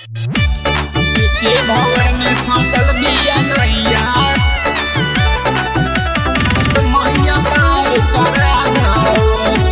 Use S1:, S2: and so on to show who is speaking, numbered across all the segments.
S1: नीचे भंवर में फसल बिया नैया मैया पार करा दो।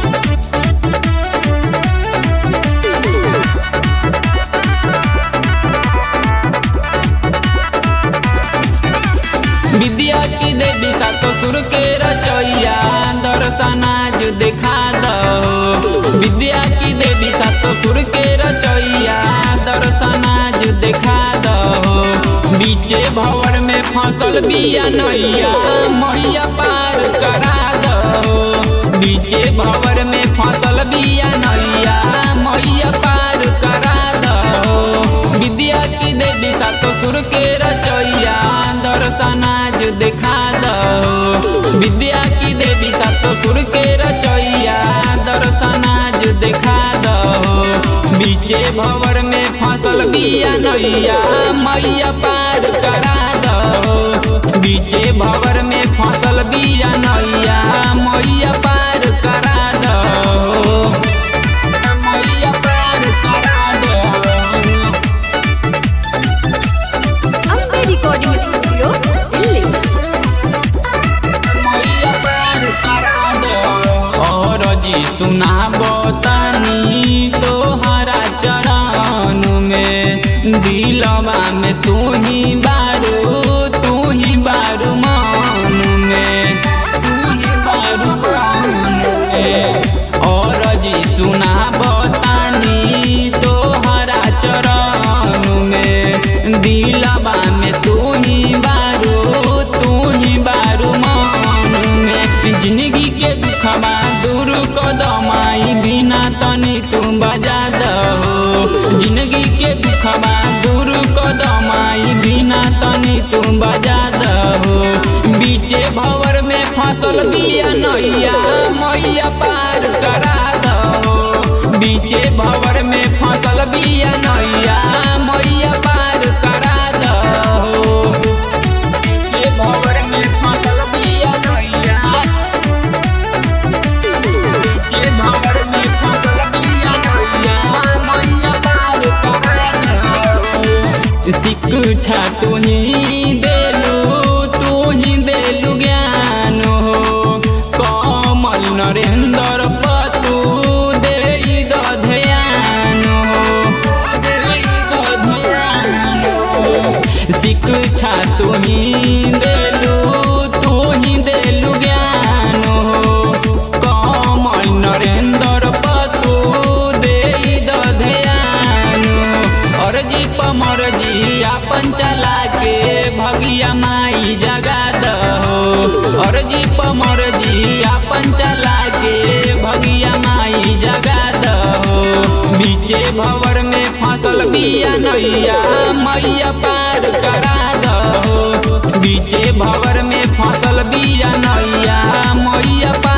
S1: विद्या की देवी सातो सुर के रचैया दर्शना जो देखा दो। विद्या की देवी सातो सुर के रचैया दर्शना जो देखा दो। बीचे भंवर में फसल बिया नैया मैया पार करा दो। बीचे भंवर में फसल बिया नैया मैया पार करा दो। विद्या की देवी सातो सुर के रचैया दर्शना जो देखा दो। विद्या की देवी सातो सुर के रचैया दर्शना जो देखा दो। बीचे भंवर में फसल बिया नैया मैया पार करा दो। बीचे भंवर में फसल बिया नैया मैया पार करा दो। मैया पार करा दो।
S2: Ambe recording studio Delhi.
S1: और जी सुना बतानी तोहरा चरण में दिलवा में तू ही बारू मन में तू ही बारू मन में। और जी सुना बतानी तोहरा चरण में दिलवा में तू ही बारू मन में। जिंदगी के दुखवा दूर कदमाई बिना तनी तू बजा दो। जिंदगी के दुखवा दूर कदमाई बिना तनी तू बजा दो। बीचे भंवर में फसल बिया नैया मैया पार करा दो। बीचे भंवर में फसल बिया नैया मैया पार करा दो। बीचे भंवर में फसल बिया नैया शिक्षा तू ही देलू ज्ञान हो। कमल नरेंद्र पतू दे ध्यान हो। शिक्षा तू ही देलू ज्ञान हो। कमल नरेंद्र पतू दे ध्यान। अर्जी पमरजी आपन चला के भगिया माई जगा दो। अर्जी पमरजी आपन चला के भगिया माई जगा दो। बीचे भंवर में फसल बिया नैया मैया पार करा दो। बीचे भंवर में फसल बिया नैया मैया पार